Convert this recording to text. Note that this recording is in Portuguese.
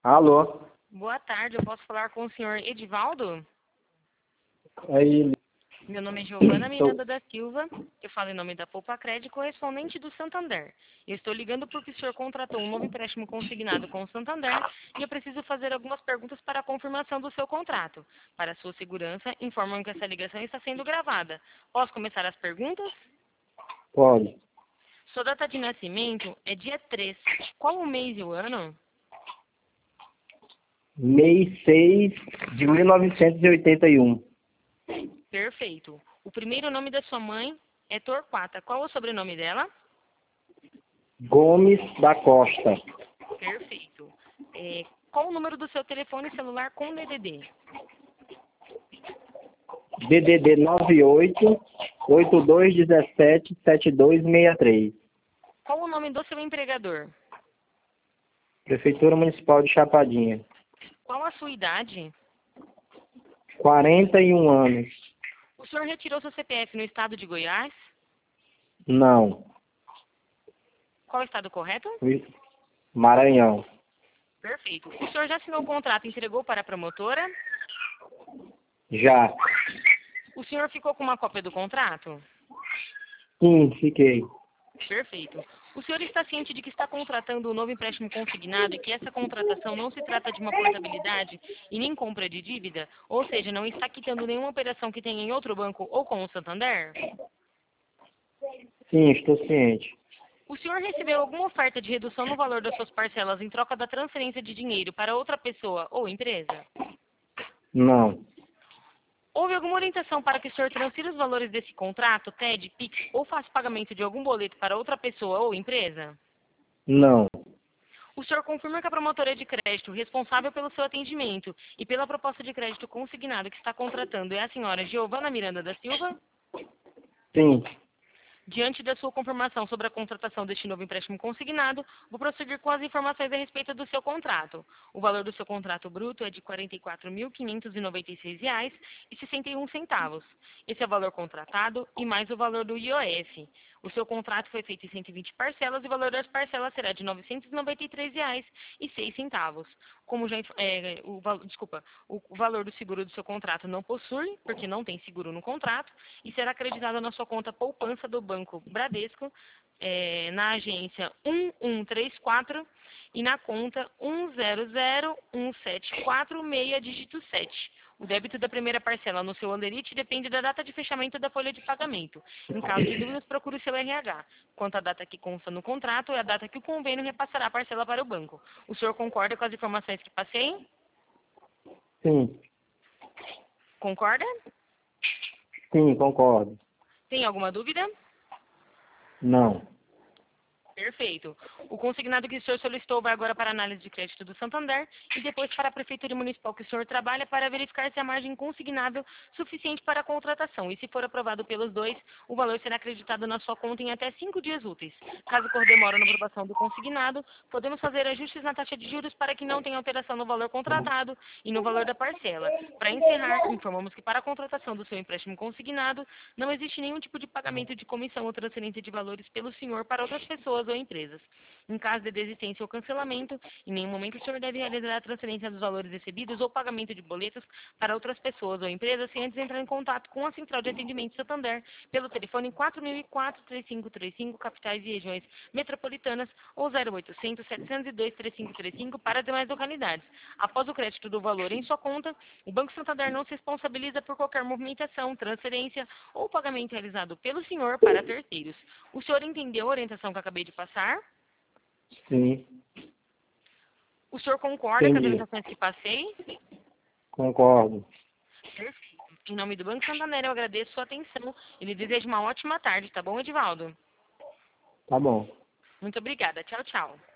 Alô? Boa tarde, eu posso falar com o senhor Edivaldo? Aí, Meu nome é Giovana Miranda da Silva, eu falo em nome da Poupa Crédito, correspondente do Santander. Eu estou ligando porque o senhor contratou um novo empréstimo consignado com o Santander e eu preciso fazer algumas perguntas para a confirmação do seu contrato. Para sua segurança, informam que essa ligação está sendo gravada. Posso começar as perguntas? pode. Sua data de nascimento é dia 3. Qual o mês e o ano? Mês 6 de 1981. Perfeito. O primeiro nome da sua mãe é Torquata. Qual é o sobrenome dela? Gomes da Costa. Perfeito. Qual o número do seu telefone celular com DDD? DDD 98-8217-7263. Qual o nome do seu empregador? Prefeitura Municipal de Chapadinha. Qual a sua idade? 41 anos. O senhor retirou seu CPF no estado de Goiás? Não. Qual o estado correto? Maranhão. Perfeito. O senhor já assinou o contrato e entregou para a promotora? Já. O senhor ficou com uma cópia do contrato? Sim, fiquei. Perfeito. O senhor está ciente de que está contratando um novo empréstimo consignado e que essa contratação não se trata de uma portabilidade e nem compra de dívida? Ou seja, não está quitando nenhuma operação que tenha em outro banco ou com o Santander? Sim, estou ciente. O senhor recebeu alguma oferta de redução no valor das suas parcelas em troca da transferência de dinheiro para outra pessoa ou empresa? Não. Houve alguma orientação para que o senhor transfira os valores desse contrato, TED, PIX ou faça pagamento de algum boleto para outra pessoa ou empresa? Não. O senhor confirma que a promotora de crédito responsável pelo seu atendimento e pela proposta de crédito consignado que está contratando é a senhora Giovana Miranda da Silva? Sim. Diante da sua confirmação sobre a contratação deste novo empréstimo consignado, vou prosseguir com as informações a respeito do seu contrato. O valor do seu contrato bruto é de R$ 44.596,61. Esse é o valor contratado e mais o valor do IOF. O seu contrato foi feito em 120 parcelas e o valor das parcelas será de R$ 993,06. Como já, o valor do seguro do seu contrato não possui, porque não tem seguro no contrato, e será acreditado na sua conta poupança do Banco Bradesco, na agência 1134 e na conta 100174 dígito 7. O débito da primeira parcela no seu Anderite depende da data de fechamento da folha de pagamento. Em caso de dúvidas, procure o seu RH. Quanto à data que consta no contrato, é a data que o convênio repassará a parcela para o banco. O senhor concorda com as informações que passei? Sim. Concorda? Sim, concordo. Tem alguma dúvida? Não. Perfeito. O consignado que o senhor solicitou vai agora para a análise de crédito do Santander e depois para a Prefeitura Municipal que o senhor trabalha para verificar se a margem consignável suficiente para a contratação. E se for aprovado pelos dois, o valor será acreditado na sua conta em até 5 dias úteis. Caso ocorra demora na aprovação do consignado, podemos fazer ajustes na taxa de juros para que não tenha alteração no valor contratado e no valor da parcela. Para encerrar, informamos que para a contratação do seu empréstimo consignado, não existe nenhum tipo de pagamento de comissão ou transferência de valores pelo senhor para outras pessoas ou empresas. Em caso de desistência ou cancelamento, em nenhum momento o senhor deve realizar a transferência dos valores recebidos ou pagamento de boletos para outras pessoas ou empresas sem antes entrar em contato com a Central de Atendimento Santander pelo telefone 4004-3535, capitais e regiões metropolitanas, ou 0800-702-3535 para as demais localidades. Após o crédito do valor em sua conta, o Banco Santander não se responsabiliza por qualquer movimentação, transferência ou pagamento realizado pelo senhor para terceiros. O senhor entendeu a orientação que eu acabei de passar? Sim. O senhor concorda com as Entendi. orientações que passei? Concordo. Perfeito. Em nome do Banco Santander, eu agradeço sua atenção e lhe desejo uma ótima tarde, tá bom, Edivaldo? Tá bom. Muito obrigada. Tchau, tchau.